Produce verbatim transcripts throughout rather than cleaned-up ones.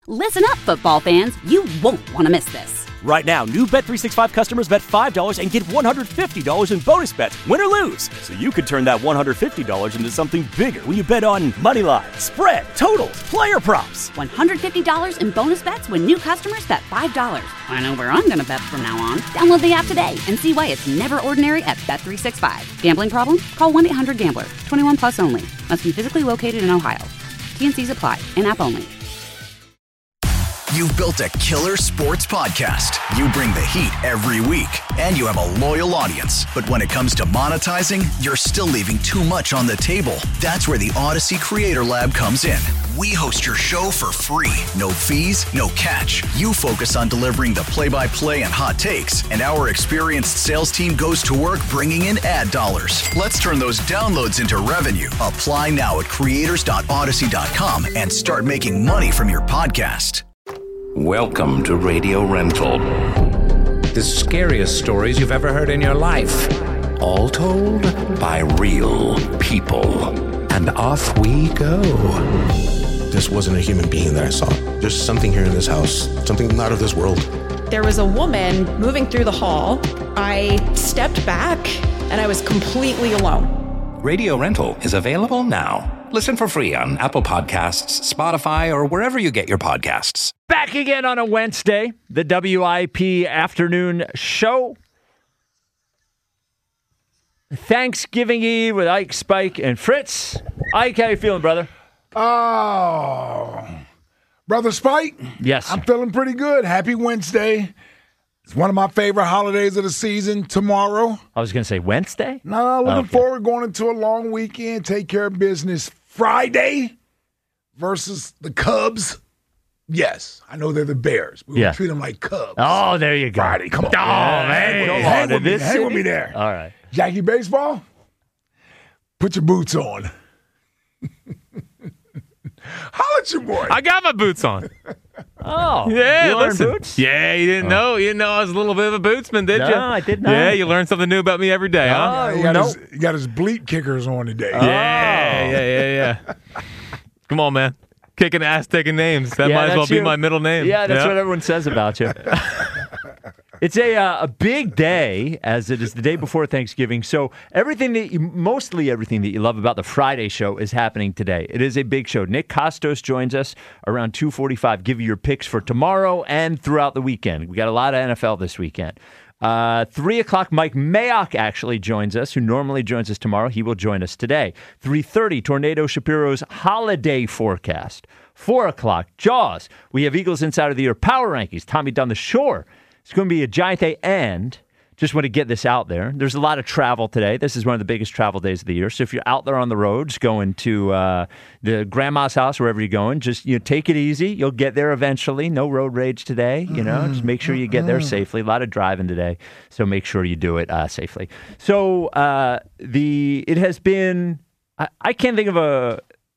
Listen up, football fans. You won't want to miss this. Right now, new Bet three sixty-five customers bet five dollars and get one hundred fifty dollars in bonus bets, win or lose. So you could turn that one hundred fifty dollars into something bigger when you bet on money line, spread, totals, player props. one hundred fifty dollars in bonus bets when new customers bet five dollars. I know where I'm going to bet from now on. Download the app today and see why it's never ordinary at Bet three sixty-five. Gambling problem? Call one eight hundred gambler. twenty-one plus only. Must be physically located in Ohio. T N Cs apply. In-app only. You've built a killer sports podcast. You bring the heat every week, and you have a loyal audience. But when it comes to monetizing, you're still leaving too much on the table. That's where the Odyssey Creator Lab comes in. We host your show for free. No fees, no catch. You focus on delivering the play-by-play and hot takes, and our experienced sales team goes to work bringing in ad dollars. Let's turn those downloads into revenue. Apply now at creators dot odyssey dot com and start making money from your podcast. Welcome to Radio Rental. The scariest stories you've ever heard in your life. All told by real people. And off we go. This wasn't a human being that I saw. There's something here in this house, something not of this world. There was a woman moving through the hall. I stepped back and I was completely alone. Radio Rental is available now. Listen for free on Apple Podcasts, Spotify, or wherever you get your podcasts. Back again on a Wednesday, the W I P afternoon show. Thanksgiving Eve with Ike, Spike, and Fritz. Ike, how you feeling, brother? Oh, Brother Spike? Yes. I'm feeling pretty good. Happy Wednesday. It's one of my favorite holidays of the season, tomorrow. I was going to say Wednesday? No, looking Okay. forward, going into a long weekend, take care of business. Friday versus the Cubs. Yes, I know they're the Bears. We Yeah. will treat them like Cubs. Oh, there you go. Friday, come on. Oh, man. Hang with Come me, on, hang in with me, this hang with city? me there. All right. Jackie Baseball, put your boots on. Holla at your boy. I got my boots on. Oh, Yeah, you wearing listen. boots? Yeah, you didn't know. You didn't know I was a little bit of a bootsman, did No, you? I did not. Yeah, you learned something new about me every day, huh? Oh, he, got no. his, he got his bleep kickers on today. Yeah, yeah, yeah, yeah. Come on, man. Kicking ass, taking names. That Yeah, might as well that's be you. my middle name. Yeah, that's what everyone says about you. It's a uh, a big day, as it is the day before Thanksgiving. So everything that you, mostly everything that you love about the Friday show is happening today. It is a big show. Nick Kostos joins us around two forty-five. Give you your picks for tomorrow and throughout the weekend. We got a lot of N F L this weekend. Uh, three o'clock, Mike Mayock actually joins us, who normally joins us tomorrow. He will join us today. three thirty, Tornado Shapiro's holiday forecast. Four o'clock, Jaws. We have Eagles Insider of the Year Power Rankings. Tommy Down the Shore. It's going to be a giant day, and just want to get this out there. There's a lot of travel today. This is one of the biggest travel days of the year. So if you're out there on the roads going to uh, the grandma's house, wherever you're going, just you know, take it easy. You'll get there eventually. No road rage today. You know, just make sure you get there safely. A lot of driving today, so make sure you do it uh, safely. So uh, the it has been. I, I can't think of a.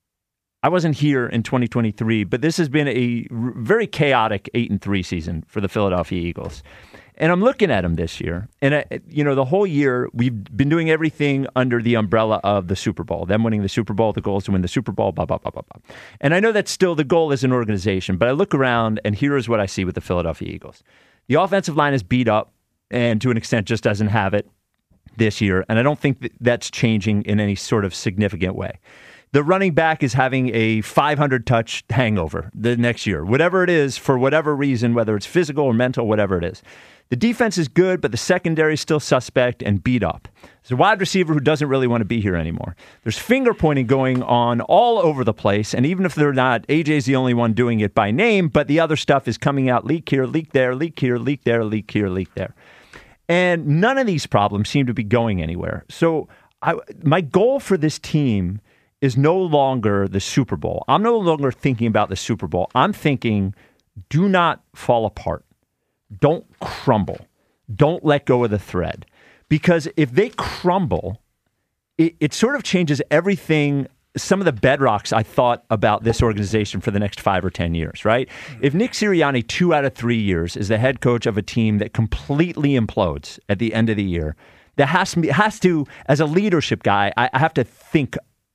I wasn't here in twenty twenty-three, but this has been a r- very chaotic eight and three season for the Philadelphia Eagles. And I'm looking at them this year, and I, you know, the whole year we've been doing everything under the umbrella of the Super Bowl. Them winning the Super Bowl, the goal is to win the Super Bowl, blah blah blah blah blah. And I know that's still the goal as an organization, but I look around and here is what I see with the Philadelphia Eagles: the offensive line is beat up, and to an extent just doesn't have it this year, and I don't think that that's changing in any sort of significant way. The running back is having a five hundred touch hangover the next year, whatever it is, for whatever reason, whether it's physical or mental, whatever it is. The defense is good, but the secondary is still suspect and beat up. There's a wide receiver who doesn't really want to be here anymore. There's finger pointing going on all over the place, and even if they're not, A J's the only one doing it by name, but the other stuff is coming out, leak here, leak there, leak here, leak there, leak here, leak there. And none of these problems seem to be going anywhere. So I, my goal for this team is no longer the Super Bowl. I'm no longer thinking about the Super Bowl. I'm thinking, do not fall apart. Don't crumble. Don't let go of the thread. Because if they crumble, it, it sort of changes everything, some of the bedrocks I thought about this organization for the next five or ten years, right? If Nick Sirianni, two out of three years, is the head coach of a team that completely implodes at the end of the year, that has to, be, has to as a leadership guy, I, I have to think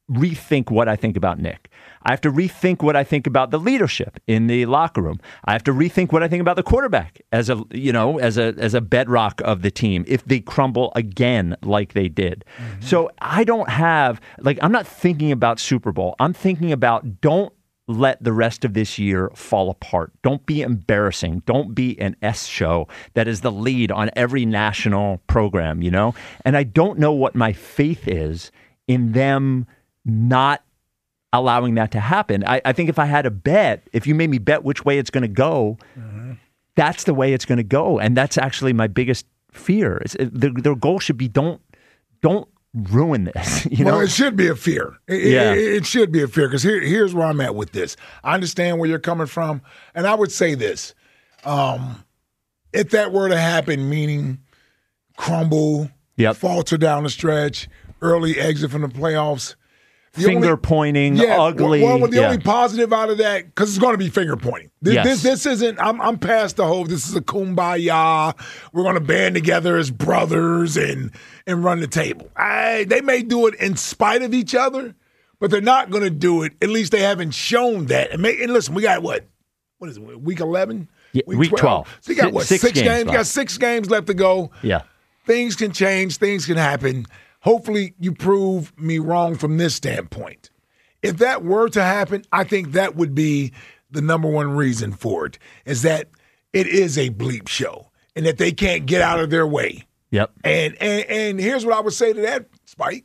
rethink what I think about Nick. I have to rethink what I think about the leadership in the locker room. I have to rethink what I think about the quarterback as a, you know, as a as a bedrock of the team if they crumble again like they did. Mm-hmm. So I don't have, like, I'm not thinking about Super Bowl. I'm thinking about don't let the rest of this year fall apart. Don't be embarrassing. Don't be an S show that is the lead on every national program, you know? And I don't know what my faith is in them not allowing that to happen. I, I think if I had a bet, if you made me bet which way it's going to go, mm-hmm. that's the way it's going to go. And that's actually my biggest fear. It's, it, their, their goal should be don't don't ruin this. You know? Well, it should be a fear. It, yeah. it, it should be a fear because here, here's where I'm at with this. I understand where you're coming from, and I would say this. Um, if that were to happen, meaning crumble, yep. falter down the stretch, early exit from the playoffs, The finger only, pointing, yeah, ugly. Well, well the yeah. only positive out of that, because it's going to be finger pointing. This, yes. this, this isn't. I'm, I'm past the whole. This is a kumbaya. We're going to band together as brothers and and run the table. I, they may do it in spite of each other, but they're not going to do it. At least they haven't shown that. And, may, and listen, we got what? What is it? Week eleven. Yeah, week, week twelve. twelve. So you got what? Six, Six, six games. games. You got six games left to go. Yeah. Things can change. Things can happen. Hopefully, you prove me wrong from this standpoint. If that were to happen, I think that would be the number one reason for it, is that it is a bleep show and that they can't get out of their way. Yep. And and and here's what I would say to that, Spike.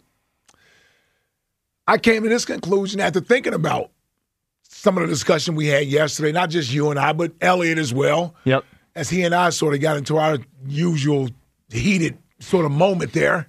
I came to this conclusion after thinking about some of the discussion we had yesterday, not just you and I, but Elliot as well. Yep. As he and I sort of got into our usual heated sort of moment there.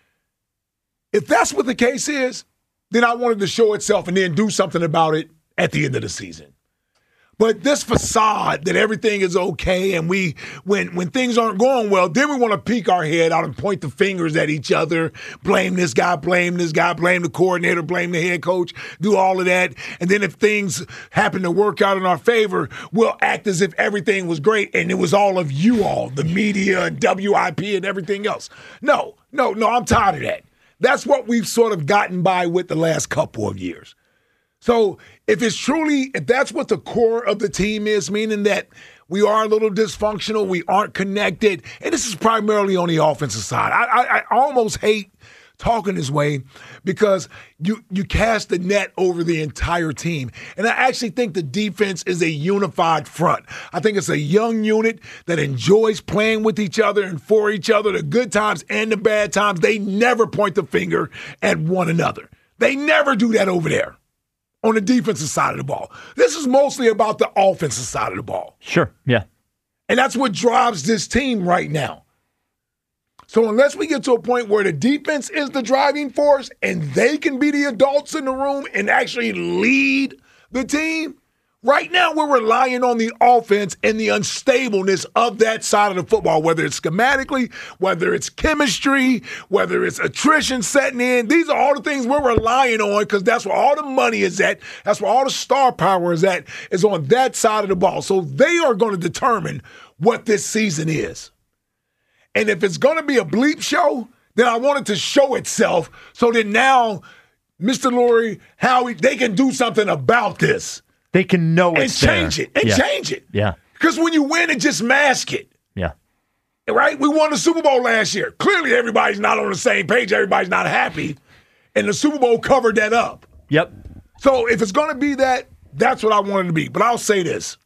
If that's what the case is, then I wanted to show itself and then do something about it at the end of the season. But this facade that everything is okay and we, when when things aren't going well, then we want to peek our head out and point the fingers at each other, blame this guy, blame this guy, blame the coordinator, blame the head coach, do all of that. And then if things happen to work out in our favor, we'll act as if everything was great and it was all of you all, the media and W I P and everything else. No, no, no, I'm tired of that. That's what we've sort of gotten by with the last couple of years. So if it's truly, if that's what the core of the team is, meaning that we are a little dysfunctional, we aren't connected, and this is primarily on the offensive side. I, I, I almost hate talking this way because you you cast the net over the entire team. And I actually think the defense is a unified front. I think it's a young unit that enjoys playing with each other and for each other, the good times and the bad times. They never point the finger at one another. They never do that over there on the defensive side of the ball. This is mostly about the offensive side of the ball. Sure, yeah. And that's what drives this team right now. So unless we get to a point where the defense is the driving force and they can be the adults in the room and actually lead the team, right now we're relying on the offense and the unstableness of that side of the football, whether it's schematically, whether it's chemistry, whether it's attrition setting in. These are all the things we're relying on because that's where all the money is at. That's where all the star power is at, is on that side of the ball. So they are going to determine what this season is. And if it's going to be a bleep show, then I want it to show itself so that now Mister Lurie, Howie, they can do something about this. They can know it's and change there. it. And yeah. change it. Yeah. Because when you win it, just mask it. Yeah. Right? We won the Super Bowl last year. Clearly everybody's not on the same page. Everybody's not happy. And the Super Bowl covered that up. Yep. So if it's going to be that, that's what I want it to be. But I'll say this.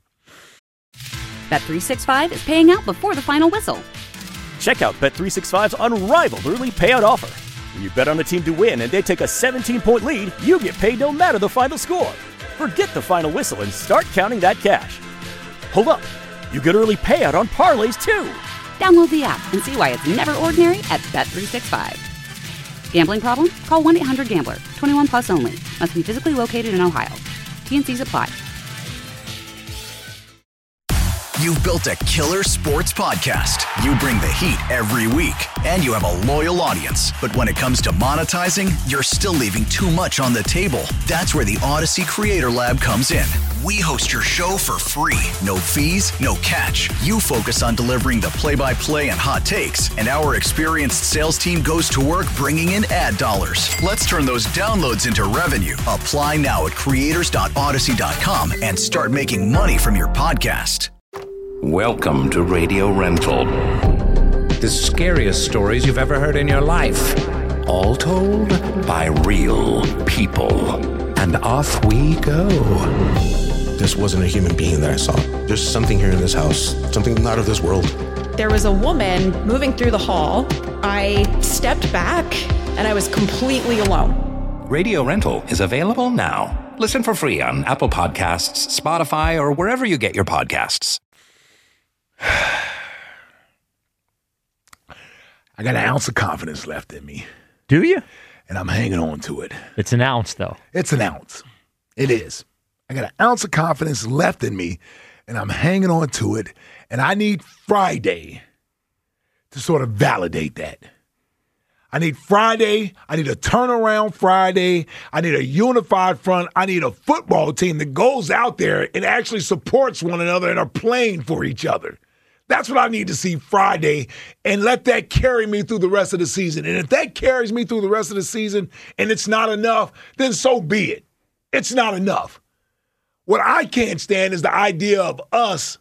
Bet three sixty-five is paying out before the final whistle. Check out Bet three sixty-five's unrivaled early payout offer. When you bet on a team to win and they take a seventeen-point lead, you get paid no matter the final score. Forget the final whistle and start counting that cash. Hold up. You get early payout on parlays, too. Download the app and see why it's never ordinary at Bet three sixty-five. Gambling problem? Call one eight hundred gambler. twenty-one plus only. Must be physically located in Ohio. T and C's apply. You've built a killer sports podcast. You bring the heat every week, and you have a loyal audience. But when it comes to monetizing, you're still leaving too much on the table. That's where the Odyssey Creator Lab comes in. We host your show for free. No fees, no catch. You focus on delivering the play-by-play and hot takes, and our experienced sales team goes to work bringing in ad dollars. Let's turn those downloads into revenue. Apply now at creators dot odyssey dot com and start making money from your podcast. Welcome to Radio Rental. The scariest stories you've ever heard in your life. All told by real people. And off we go. This wasn't a human being that I saw. There's something here in this house, something not of this world. There was a woman moving through the hall. I stepped back and I was completely alone. Radio Rental is available now. Listen for free on Apple Podcasts, Spotify, or wherever you get your podcasts. I got an ounce of confidence left in me. Do you? And I'm hanging on to it. It's an ounce, though. It's an ounce. It is. I got an ounce of confidence left in me, and I'm hanging on to it. And I need Friday to sort of validate that. I need Friday. I need a turnaround Friday. I need a unified front. I need a football team that goes out there and actually supports one another and are playing for each other. That's what I need to see Friday, and let that carry me through the rest of the season. And if that carries me through the rest of the season and it's not enough, then so be it. It's not enough. What I can't stand is the idea of us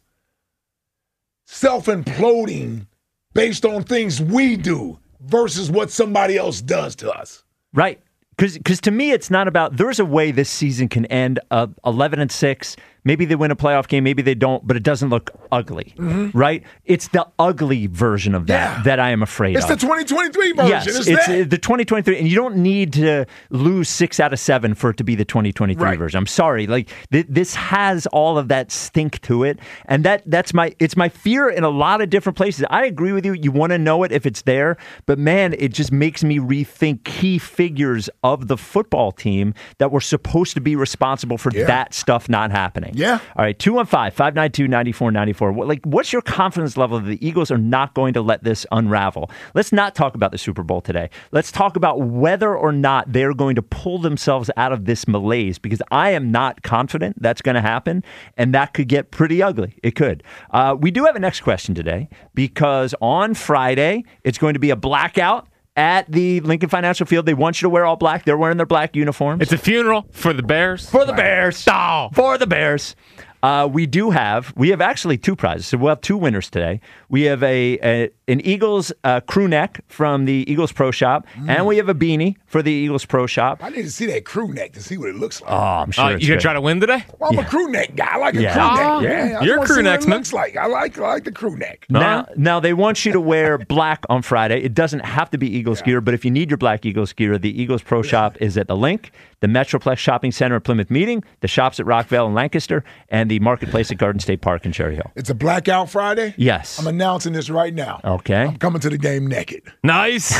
self-imploding based on things we do versus what somebody else does to us. Right. Because to me, it's not about, there's a way this season can end uh, eleven and six. Maybe they win a playoff game, maybe they don't, but it doesn't look ugly, mm-hmm. right? It's the ugly version of that yeah. that I am afraid it's of. It's the twenty twenty-three version. Yes, it's, it's that. the twenty twenty-three, and you don't need to lose six out of seven for it to be the twenty twenty-three right. version. I'm sorry, like th- this has all of that stink to it, and that that's my it's my fear in a lot of different places. I agree with you. You want to know it if it's there, but man, it just makes me rethink key figures of the football team that were supposed to be responsible for yeah. that stuff not happening. Yeah. All right, two one five, five nine two, nine four nine four. What, like, what's your confidence level that the Eagles are not going to let this unravel? Let's not talk about the Super Bowl today. Let's talk about whether or not they're going to pull themselves out of this malaise, because I am not confident that's going to happen, and that could get pretty ugly. It could. Uh, we do have a next question today, because on Friday, it's going to be a blackout at the Lincoln Financial Field. They want you to wear all black. They're wearing their black uniforms. It's a funeral for the Bears. For the Bears. Oh. For the Bears. Uh, we do have, we have actually two prizes. So we'll have two winners today. We have a, a an Eagles uh, crew neck from the Eagles Pro Shop, mm. and we have a beanie for the Eagles Pro Shop. I need to see that crew neck to see what it looks like. Oh, I'm sure uh, it's You going to good. try to win today? Well, I'm yeah. a crew neck guy. I like a yeah. crew Oh, neck. Yeah, You're a crew neck, man. looks like. I like I like the crew neck. Now, now, they want you to wear black on Friday. It doesn't have to be Eagles yeah. gear, but if you need your black Eagles gear, the Eagles Pro yeah. Shop is at the Link, the Metroplex Shopping Center at Plymouth Meeting, the shops at Rockville and Lancaster, and the Marketplace at Garden State Park in Cherry Hill. It's a blackout Friday? Yes. I'm announcing this right now. Okay. I'm coming to the game naked. Nice.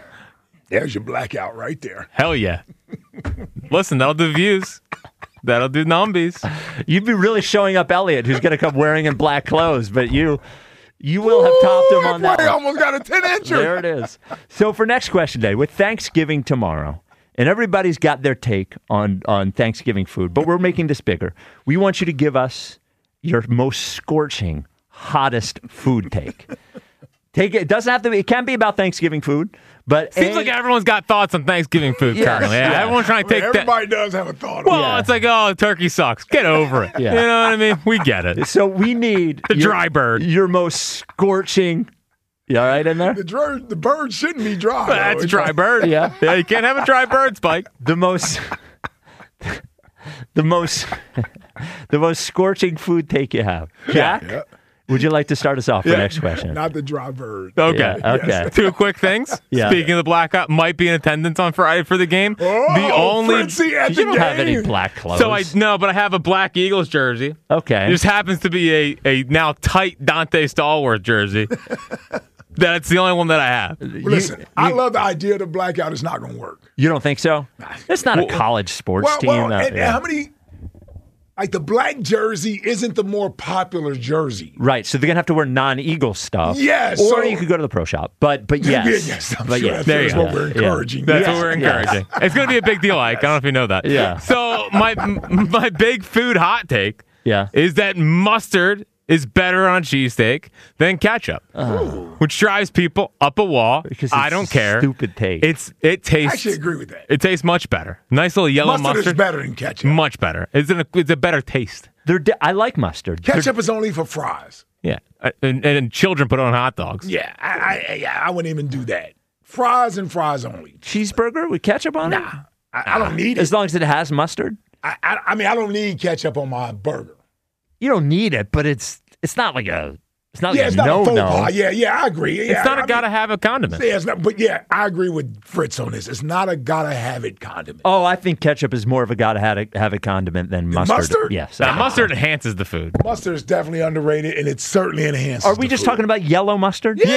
There's your blackout right there. Hell yeah. Listen, that'll do views. That'll do numbies. You'd be really showing up Elliot, who's going to come wearing in black clothes, but you you will have topped him on that I one. almost got a ten-incher. There it is. So for next question day, with Thanksgiving tomorrow, and everybody's got their take on, on Thanksgiving food, but we're making this bigger. We want you to give us your most scorching, hottest food take. Take it. It doesn't have to be. It can be about Thanksgiving food, but seems a, like everyone's got thoughts on Thanksgiving food Yes. currently. Yeah. Yeah. Everyone's trying to take well, that. Everybody does have a thought. Well, on Yeah. it's like, oh, turkey sucks. Get over it. Yeah. You know what I mean? We get it. So we need The your, dry bird. Your most scorching. You all right in there? The, dr- the bird shouldn't be dry. Well, that's though. a dry bird. Yeah. Yeah, you can't have a dry bird, Spike. The most, the most, the most scorching food take you have, Jack. Yeah. Would you like to start us off for Yeah. the next question? Not the dry bird. Okay. Yeah, okay. Yes. Two quick things. Yeah. Speaking of the blackout, might be in attendance on Friday for the game. Oh, the only Fritzy at You the don't game. have any black clothes. so I no, but I have a black Eagles jersey. Okay. It just happens to be a, a now tight Dante Stallworth jersey. That's the only one that I have. Listen, You- I you- love the idea of the blackout. It's not going to work. You don't think so? It's not a Well, college sports Well, team. well uh, and, yeah. and how many like the black jersey isn't the more popular jersey. Right, so they're gonna have to wear non-Eagle stuff. Yes, or so- you could go to the pro shop. But but yes, Yeah, yes, I'm but sure yes. that's, that's what we're encouraging. That's Yes, what we're yes. encouraging. It's going to be a big deal, Ike. I don't know if you know that. Yeah. So my my big food hot take Yeah. is that mustard is better on a cheesesteak than ketchup, which drives people up a wall. Because I it's don't care. Stupid take. It's it tastes. I actually agree with that. It tastes much better. Nice little yellow Mustard, mustard. is better than ketchup. Much better. It's an, it's a better taste. They're di- I like mustard. They're- Ketchup is only for fries. Yeah, Uh, and, and children put it on hot dogs. Yeah, I, I, yeah, I wouldn't even do that. Fries and fries only. cheeseburger with ketchup on it. Nah, I, I don't need it. As long as it has mustard. I, I, I mean, I don't need ketchup on my burger. You don't need it, but it's it's not like a it's not Yeah, like it's a not no a faux no. pas. Yeah, yeah, I agree. Yeah, It's not I a gotta have a condiment. mean, yeah, it's not, but yeah, I agree with Fritz on this. It's not a gotta have it condiment. Oh, I think ketchup is more of a gotta have a, have a condiment than mustard. mustard? Yes. Now, I think mustard so. enhances the food. Mustard is definitely underrated, and it certainly enhances. Are we the just food. talking about yellow mustard? Yeah.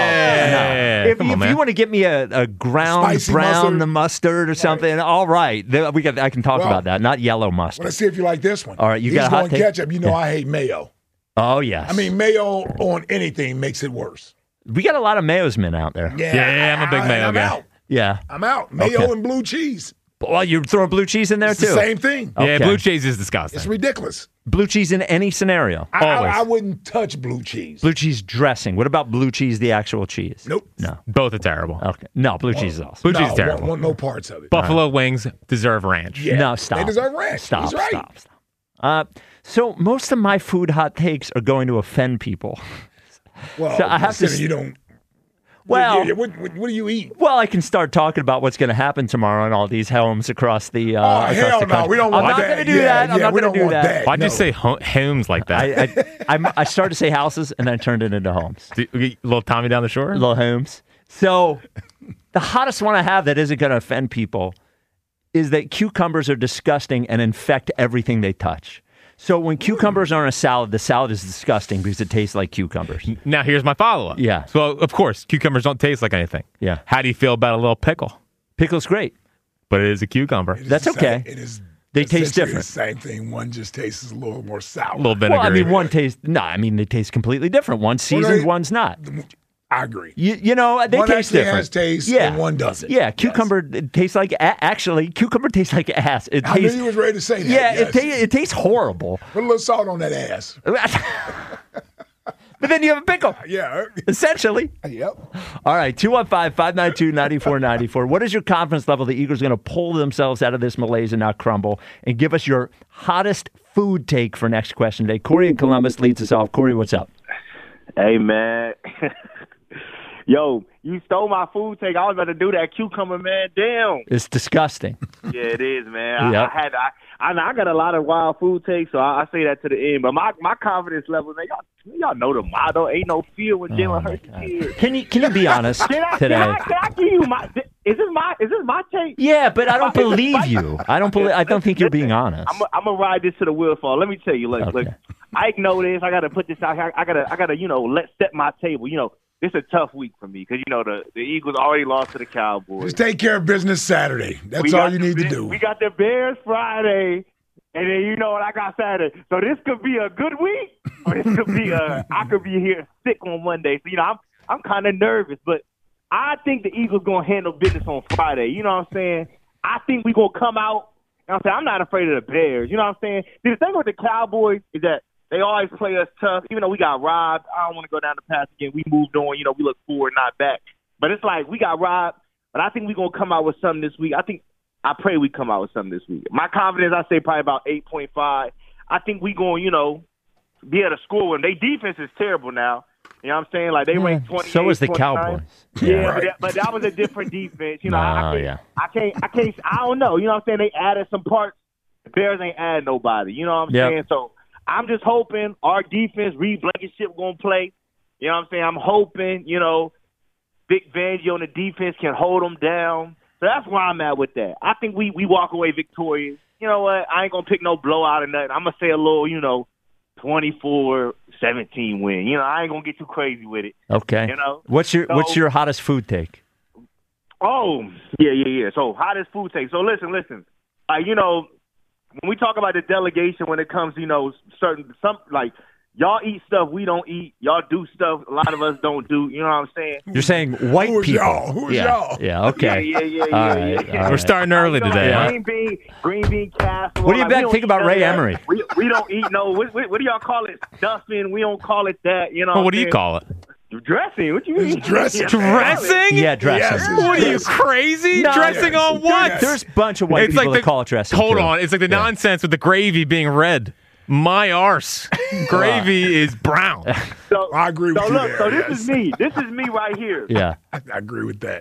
Yeah. If, Come if on, man. you want to get me a, a ground Spicy brown mustard. mustard. or something, all right, Then we got, I can talk Well, about that. Not yellow Well, mustard. let's see if you like this one. All right, you He's got a hot going take? ketchup. You know Yeah. I hate mayo. Oh yes. I mean, mayo on anything makes it worse. we got a lot of mayos men out there. Yeah, Yeah, I'm a big I- mayo I'm guy. Out. Yeah. I'm out. Mayo Okay. and blue cheese. Well, you're throwing blue cheese in there It's too. the same thing. Okay. Yeah, blue cheese is disgusting. It's ridiculous. Blue cheese in any scenario. I, Always. I, I wouldn't touch blue cheese. Blue cheese dressing. What about blue cheese, the actual cheese? Nope. No. Both are terrible. Okay. No, blue cheese is awesome. Blue no, cheese is terrible. Want, want no parts of it. Buffalo wings deserve ranch. Yeah, No, stop. They deserve ranch. Stop, He's right. stop, stop. Uh, so most of my food hot takes are going to offend people. Well, So I have to listen, s- you don't. Well- yeah, yeah, what, what, what do you eat? Well, I can start talking about what's going to happen tomorrow in all these homes across the. Uh, Oh, across hell the no, country. we don't I'm want not that. going to do Yeah, that. I'm yeah, not we going to don't do want that. that. Why'd No. you say ho- homes like that? I, I, I'm- I started to say houses and then I turned it into homes. Do you get little Tommy down the shore? Little homes. So the hottest one I have that isn't going to offend people is that cucumbers are disgusting and infect everything they touch. So when cucumbers are in a salad, the salad is disgusting because it tastes like cucumbers. Now, here's my follow up. Yeah. So, of course, cucumbers don't taste like anything. Yeah. How do you feel about a little pickle? Pickle's great. But it is a cucumber. It's That's the okay. Same, it is. They taste essentially different. The same thing. One just tastes a little more sour. A little vinegar. Well, I mean, one tastes, no, I mean, they taste completely different. One's seasoned, they- one's not. I agree. You, you know, they One taste actually different. has taste yeah. and one doesn't. Yeah, Yes. cucumber it tastes like, a- actually, cucumber tastes like ass. It I knew tastes, you was ready to say that. yeah, yes. it, ta- it tastes horrible. Put a little salt on that ass. But then you have a pickle, Yeah. essentially. Yep. All right, two one five, five nine two, nine four nine four. What is your confidence level the Eagles are going to pull themselves out of this malaise and not crumble? And give us your hottest food take for next question today. Corey in Columbus leads us off. Corey, what's up? Hey, man. Yo, you stole my food take. I was about to do that cucumber, man. Damn. It's disgusting. Yeah, it is, man. Yep. I, I had I, I I got a lot of wild food takes, so I, I say that to the end. But my, my confidence level, man, y'all y'all know the motto. Ain't no fear when Jalen Hurts is here. Can you can you be honest Can I, today? can, I, can I give you my? Is this my? Is this my take? Yeah, but I don't Is it believe my- you. I don't believe. I don't think you're being honest. I'm I'm gonna ride this to the wheel fall. Let me tell you, look, Okay. look. I know this. I gotta put this out here. I gotta, I gotta, you know, let set my table. You know, it's a tough week for me because you know the the Eagles already lost to the Cowboys. Just take care of business Saturday. That's We all got you the need to Bears- do. We got the Bears Friday, and then you know what I got Saturday. So this could be a good week, or this could be a I could be here sick on Monday. So you know I'm I'm kind of nervous, but I think the Eagles gonna handle business on Friday. You know what I'm saying? I think we gonna come out. You know what I'm saying? I'm not afraid of the Bears. You know what I'm saying? See, the thing with the Cowboys is that they always play us tough. Even though we got robbed, I don't want to go down the path again. We moved on. You know, we look forward, not back. But it's like we got robbed. But I think we're going to come out with something this week. I think, I pray we come out with something this week. My confidence, I say probably about eight point five. I think we going, you know, be able to score with them. Their defense is terrible now. You know what I'm saying? Like, they rank twenty-eight. So is the twenty-nine. Cowboys. Yeah, Yeah. but, that, but that was a different defense. You know, I, I, No, can't, yeah. I can't, I can't, I don't know. You know what I'm saying? They added some parts. The Bears ain't add nobody. You know what I'm Yep. saying? So I'm just hoping our defense, Reed Blankenship, going to play. You know what I'm saying? I'm hoping, you know, Vic Fangio on the defense can hold them down. So that's where I'm at with that. I think we, we walk away victorious. You know what? I ain't going to pick no blowout or nothing. I'm going to say a little, you know, twenty-four seventeen win. You know, I ain't going to get too crazy with it. Okay. You know? What's your So- What's your hottest food take? Oh, yeah, yeah, yeah. So hottest food take. So listen, listen. Like, you know, when we talk about the delegation, when it comes, you know, certain some like y'all eat stuff we don't eat, y'all do stuff a lot of us don't do. You know what I'm saying? You're saying white Who's people. y'all? Who's yeah. y'all? Yeah. Okay. Yeah, yeah, yeah, All yeah, right, yeah. all We're right. starting early You know, today. huh? Green bean, green bean casserole. What do you like, we bet- don't think eat about none Ray of that. Emery? We, we don't eat no. What, what, what do y'all call it? Stuffing. We don't call it that. You know. Well, what what do I'm you saying? call it? Dressing. What you mean? It's dressing. Dressing? Yeah, dressing. Yes, it's What are you, dressing. crazy? No, dressing yes, on what? There's a bunch of white It's people like that the, call it dressing. Hold too. on. It's like the Yeah. nonsense with the gravy being red. My arse. Gravy is brown. So, I agree with so you look, there, so this yes. is me. This is me right here. Yeah. I, I agree with that.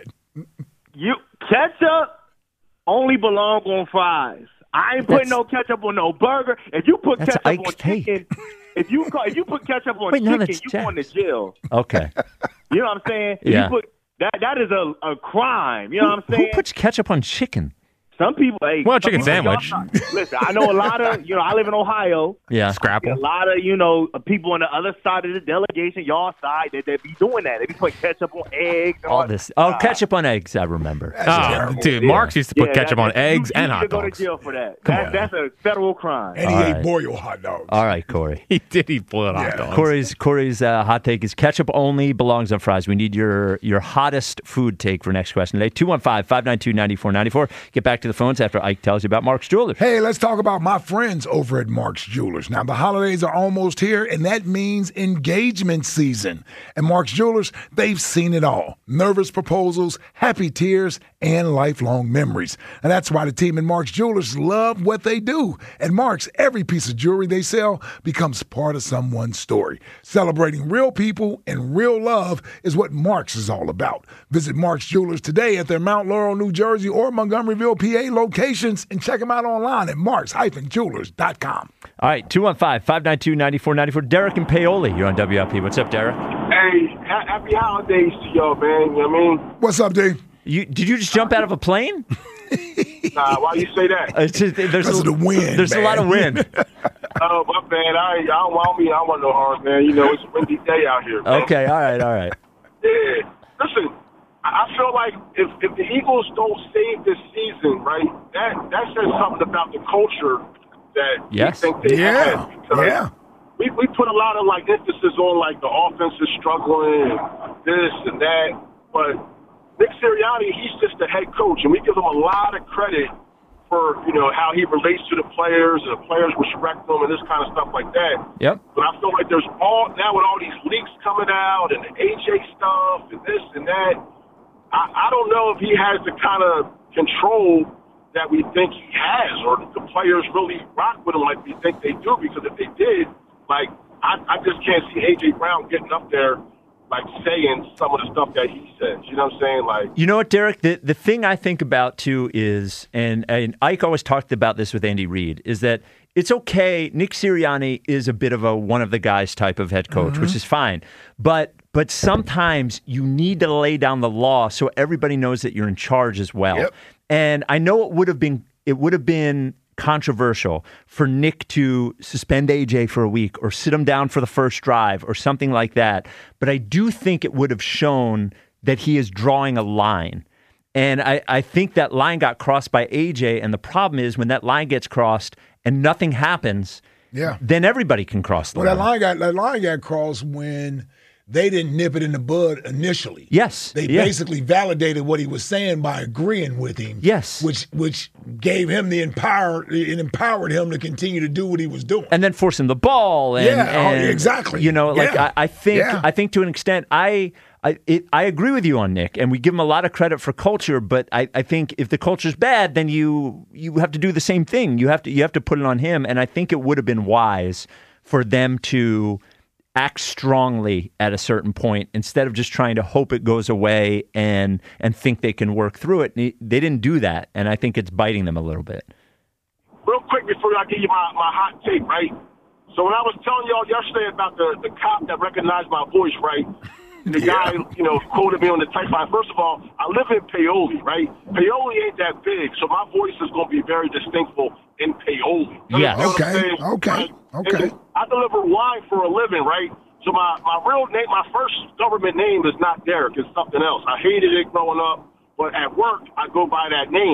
You ketchup only belong on fries. I ain't putting That's- no ketchup on no burger. If you put That's ketchup Ike's on take. chicken, if you call, if you put ketchup on Wait, no, chicken, that's you going to Jack's. jail. Okay. You know what I'm saying? If Yeah. You put, that that is a, a crime. You know what I'm Who saying? puts ketchup on chicken? Some people, hey, Well, some chicken people- sandwich. Listen, I know a lot of, you know, I live in Ohio. Yeah. A Scrapple. lot of, you know, people on the other side of the delegation, y'all side, that they be doing that. They be putting ketchup on eggs. And All this. Oh, ketchup on eggs. I remember. Oh, dude, Marks used to put Yeah, ketchup that- on that- eggs you, and you hot need to go dogs. to jail for that. Come that on. that's a federal crime. And he All ate right. boiled hot dogs. All right, Corey. He did eat boiled hot Yeah. dogs. Corey's Corey's uh, hot take is ketchup only belongs on fries. We need your your hottest food take for next question today. two one five, five nine two, nine four nine four. Get back to the phones after Ike tells you about Mark's Jewelers. Hey, let's talk about my friends over at Mark's Jewelers. Now, the holidays are almost here, and that means engagement season. At Mark's Jewelers, they've seen it all. Nervous proposals, happy tears, and lifelong memories. And that's why the team at Mark's Jewelers love what they do. At Mark's, every piece of jewelry they sell becomes part of someone's story. Celebrating real people and real love is what Mark's is all about. Visit Mark's Jewelers today at their Mount Laurel, New Jersey, or Montgomeryville, P A locations, and check them out online at marks dash jewelers dot com. All right, two one five, five nine two, nine four nine four. Derek and Paoli, you're on W L P. What's up, Derek? Hey, ha- happy holidays to y'all, man. You know what I mean? What's up, D? You did you just jump out of a plane? Nah, why you say that? It's just, there's Because a, of the wind, There's a lot of man. wind. Oh, my bad. I, I don't want me. I don't want no harm, man. You know, it's a windy day out here, man. Okay, all right, all right. Yeah. Listen, I I feel like if, if the Eagles don't save this season, right, that, that says something about the culture that Yes. we think they Yeah, have. Because yeah. We, we put a lot of, like, emphasis on, like, the offense is struggling and this and that. But Nick Sirianni, he's just the head coach, and we give him a lot of credit for, you know, how he relates to the players, and the players respect him and this kind of stuff like that. Yep. But I feel like there's all, now with all these leaks coming out and the A J stuff and this and that, I, I don't know if he has the kind of control that we think he has, or the players really rock with him like we think they do, because if they did, like, I, I just can't see A J Brown getting up there, like, saying some of the stuff that he says. You know what I'm saying? Like, You know what, Derek? The the thing I think about too is, and, and Ike always talked about this with Andy Reid, is that it's okay. Nick Sirianni is a bit of a one of the guys type of head coach, which is fine. But but sometimes you need to lay down the law so everybody knows that you're in charge as well. Yep. And I know it would have been it would have been controversial for Nick to suspend A J for a week or sit him down for the first drive or something like that. But I do think it would have shown that he is drawing a line. And I, I think that line got crossed by A J. And the problem is when that line gets crossed and nothing happens, Yeah. then everybody can cross the Well, that line. line got that line got crossed when they didn't nip it in the bud initially. Yes. They yeah. basically validated what he was saying by agreeing with him. Yes. Which which gave him the empower it empowered him to continue to do what he was doing. And then forcing the ball. And, Yeah, oh, and, exactly. You know, like Yeah. I, I think Yeah. I think to an extent, I I it, I agree with you on Nick, and we give him a lot of credit for culture. But I, I think if the culture's bad, then you you have to do the same thing. You have to you have to put it on him. And I think it would have been wise for them to act strongly at a certain point instead of just trying to hope it goes away and and think they can work through it. They didn't do that, and I think it's biting them a little bit. real quick before I give you my, my hot take, right? So when I was telling y'all yesterday about the, the cop that recognized my voice, right? The guy, you know, quoted me on the text line. First of all, I live in Paoli, right? Paoli ain't that big, so my voice is going to be very distinctful in Paoli. You Yes. understand what I'm Okay, saying? okay, Right? okay. And I deliver wine for a living, right? So my, my real name, my first government name is not Derek. It's something else. I hated it growing up, but at work, I go by that name.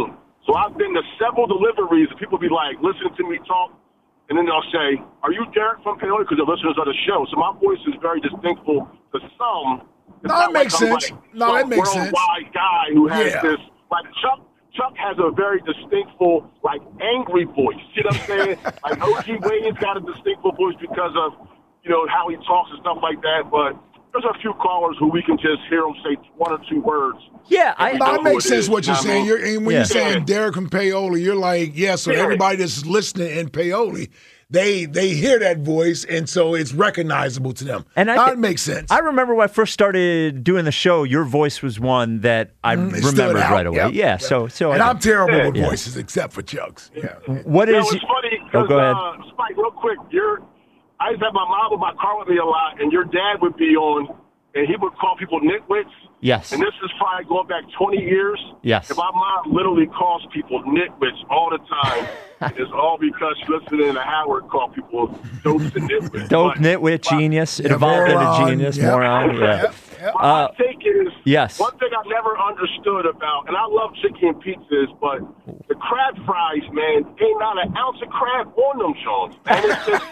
So I've been to several deliveries, and people be like, listening to me talk, and then they'll say, are you Derek from Paoli? Because they're listeners of the show. So my voice is very distinctful to some. It's no, that makes like sense. Like no, that makes sense. worldwide guy who has yeah. this, like Chuck. Chuck has a very distinctful, like, angry voice. See what I'm saying? Like, O G Williams got a distinctful voice because of, you know, how he talks and stuff like that. But there's a few callers who we can just hear them say one or two words. Yeah, I, no, it makes sense what you're I saying. mean, You're, and when yeah. you're saying Derek and Paoli, you're like, yeah, so Yeah. everybody that's listening in Paoli, they they hear that voice, and so it's recognizable to them. And I now, thi- it makes sense. I remember when I first started doing the show, your voice was one that I Mm, it stood remembered out. right away. Yep. Yeah, Yep. so so. and I, I'm terrible with Yeah. voices, except for Chuck's. Yeah. what You know, is? it's funny Oh, because, go ahead. uh, Spike, real quick, you're, I used to have my mom in my car with me a lot, and your dad would be on, and he would call people nitwits. Yes. And this is probably going back twenty years. Yes. And my mom literally calls people nitwits all the time. It's all because she listened to Howard call people dopes and nitwits. Dope, But- nitwit, but- genius. It Yeah, evolved moron, into genius, yep. moron. Yeah. Yep, yep. My Uh, take is, yes. one thing I never understood about, and I love chicken and pizzas, but the crab fries, man, ain't not an ounce of crab on them, Jones. And it's just,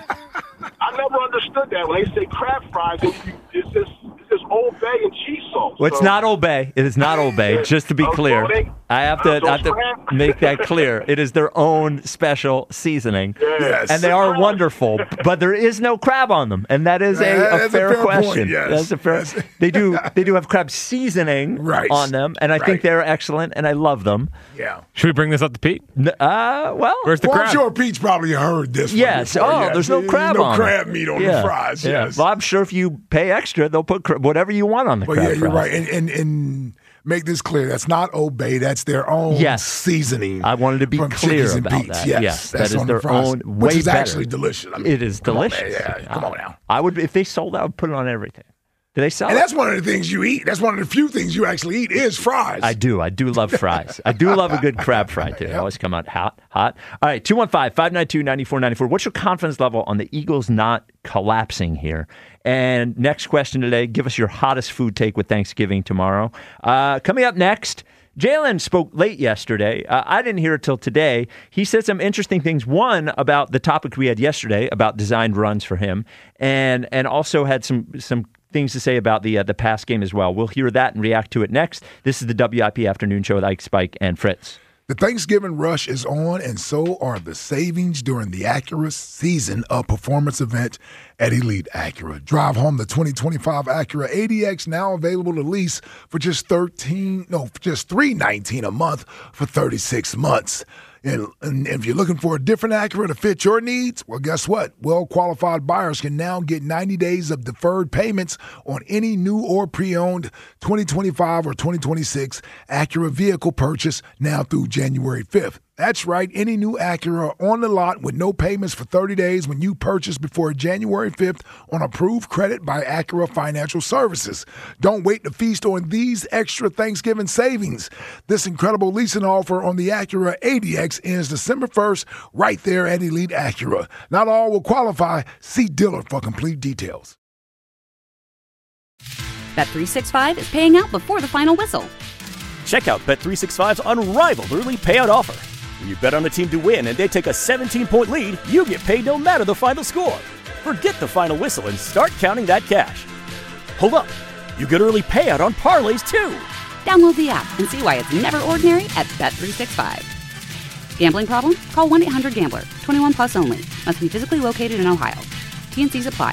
I never understood that. When they say crab fries, it's it's just, it's just Old Bay and cheese sauce. Well, it's So- not Old Bay. It is not Old Bay. Just to be Oh, clear, so they- I have to, oh, I have to crab- make that clear. It is their own special seasoning, Yes. and they are wonderful. But there is no crab on them, and that is a, Yeah, a that's a fair, fair point, question. yes. That's a fair. Yes. They do they do have crab seasoning Right. on them, and I think Right. they're excellent, and I love them. Yeah. Should we bring this up to Pete? N- Uh, well, Where's the Well, I'm crab? sure Pete's probably heard this one yes. before, Oh, yes. there's no crab no on crab it. meat on Yeah. the fries, Yeah. yes. Well, I'm sure if you pay extra, they'll put cra- whatever you want on the Well, crab yeah, you're fries. right. And, and and make this clear. That's not Obey. That's their own Yes. seasoning. I wanted to be from clear Chickens and about Pete's. that. Yes, Yes, that's that is on the their fries, own which way is better. actually delicious. I mean, It is come on, delicious. man. Yeah, come on now. I would if they sold out, I would put it on everything. Do they sell And it? that's one of the things you eat. That's one of the few things you actually eat is fries. I do. I do love fries. I do love a good crab fry, too. They always come out hot, hot. All right, two one five, five nine two, nine four nine four. What's your confidence level on the Eagles not collapsing here? And next question today, give us your hottest food take with Thanksgiving tomorrow. Uh, coming up next, Jalen spoke late yesterday. Uh, I didn't hear it till today. He said some interesting things. One, about the topic we had yesterday about designed runs for him, and and also had some some things to say about the uh, the pass game as well. We'll hear that and react to it next. This is the W I P Afternoon Show with Ike, Spike, and Fritz. The Thanksgiving rush is on, and so are the savings during the Acura Season of Performance event at Elite Acura. Drive home the twenty twenty-five Acura A D X, now available to lease for just thirteen, no, for just three nineteen a month for thirty-six months. And, and if you're looking for a different Acura to fit your needs, well, guess what? Well-qualified buyers can now get ninety days of deferred payments on any new or pre-owned twenty twenty-five or twenty twenty-six Acura vehicle purchase now through January fifth. That's right, any new Acura on the lot with no payments for thirty days when you purchase before January fifth on approved credit by Acura Financial Services. Don't wait to feast on these extra Thanksgiving savings. This incredible leasing offer on the Acura A D X ends December first right there at Elite Acura. Not all will qualify. See dealer for complete details. Bet three sixty-five is paying out before the final whistle. Check out Bet three sixty-five's unrivaled early payout offer. When you bet on a team to win and they take a seventeen-point lead, you get paid no matter the final score. Forget the final whistle and start counting that cash. Hold up. You get early payout on parlays, too. Download the app and see why it's never ordinary at Bet three sixty-five. Gambling problem? Call one eight hundred gambler. twenty-one plus only. Must be physically located in Ohio. T N Cs apply.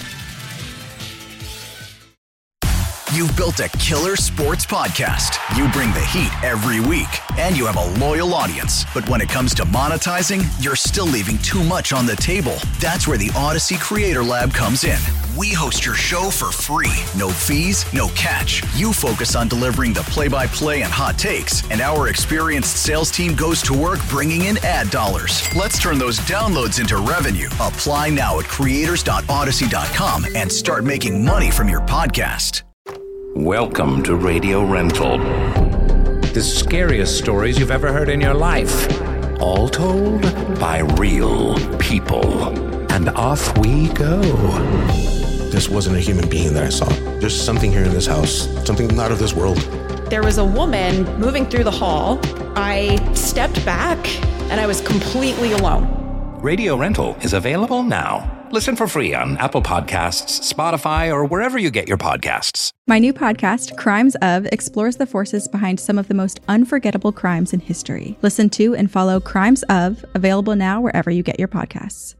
You've built a killer sports podcast. You bring the heat every week, and you have a loyal audience. But when it comes to monetizing, you're still leaving too much on the table. That's where the Odyssey Creator Lab comes in. We host your show for free. No fees, no catch. You focus on delivering the play-by-play and hot takes, and our experienced sales team goes to work bringing in ad dollars. Let's turn those downloads into revenue. Apply now at creators dot odyssey dot com and start making money from your podcast. Welcome to Radio Rental. The scariest stories you've ever heard in your life. All told by real people. And off we go. This wasn't a human being that I saw. There's something here in this house, something not of this world. There was a woman moving through the hall. I stepped back and I was completely alone. Radio Rental is available now. Listen for free on Apple Podcasts, Spotify, or wherever you get your podcasts. My new podcast, Crimes Of, explores the forces behind some of the most unforgettable crimes in history. Listen to and follow Crimes Of, available now wherever you get your podcasts.